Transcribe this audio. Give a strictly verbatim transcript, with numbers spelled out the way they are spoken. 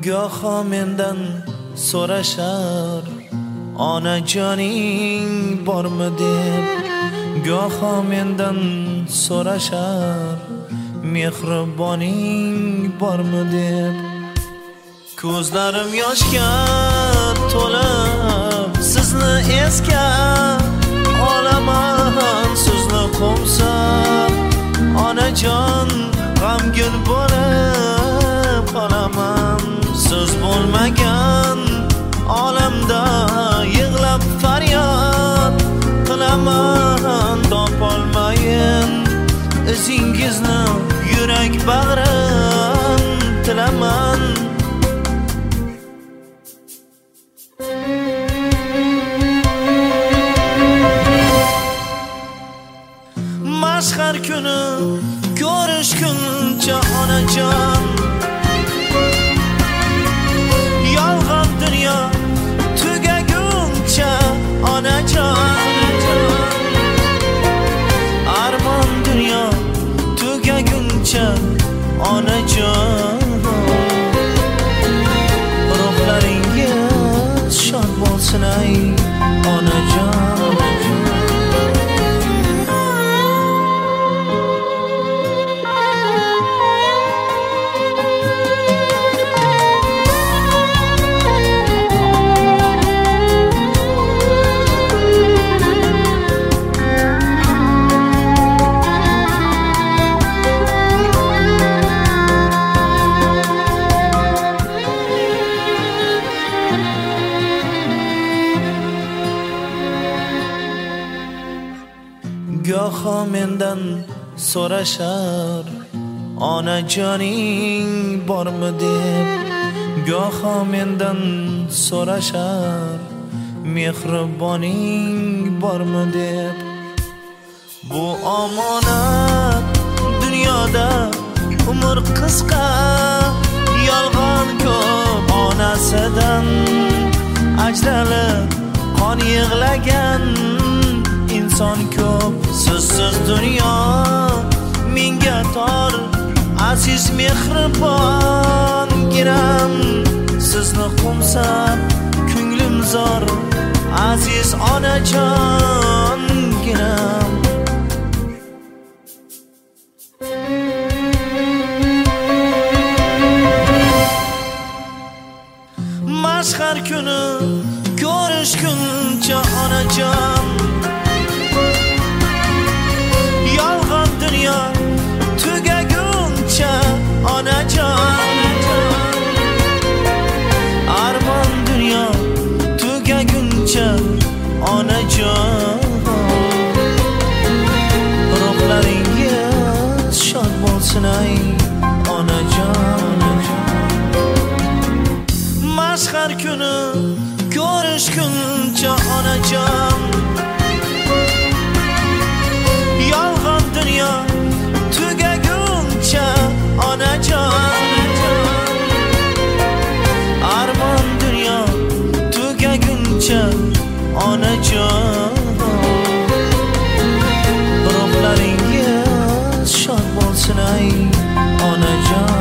goho mendan so'rashar onajoning bormi deb, goho mendan so'rashar mehriboning bormi deb. Ko'zlarim yoshga to'lib sizni esga olaman, sizni qo'msab onajon g'amgin bo'lib qolaman. Siz bo'lmagan olamda yig'lab faryod qilaman, topolmayin izingizni yurak bag'rim tilaman. Mashhar kuni ko'rishguncha onajon, yolg'on dunyo tugaguncha onajon, armon dunyo tugaguncha onajon. Ruhlaringiz shod bo'lsin ay onajon. Goho mendan so'rashar onajoning bormi deb, goho mendan so'rashar mehriboning bormi deb. Bu omonat dunyoda umr qisqa, yolg'on ko'p onasidan ajralib qon yig'lagan inson ko'p. Sizsiz dunyo menga tor, aziz mehribon giram. Sizni qo'msab ko'nglim zor, aziz onajon giram. Mashhar kuni ko'rishguncha onajon, yolg'on dunyo tugaguncha onajon, armon dunyo tugaguncha onajon. Ruhlaringiz shod bo'lsin ay onajon. Mashhar kuni ko'rishguncha onajon, yolg'on dunyo tugaguncha onajon, armon dunyo tugaguncha onajon. Ruhlaringiz shod bo'lsin ay onajon.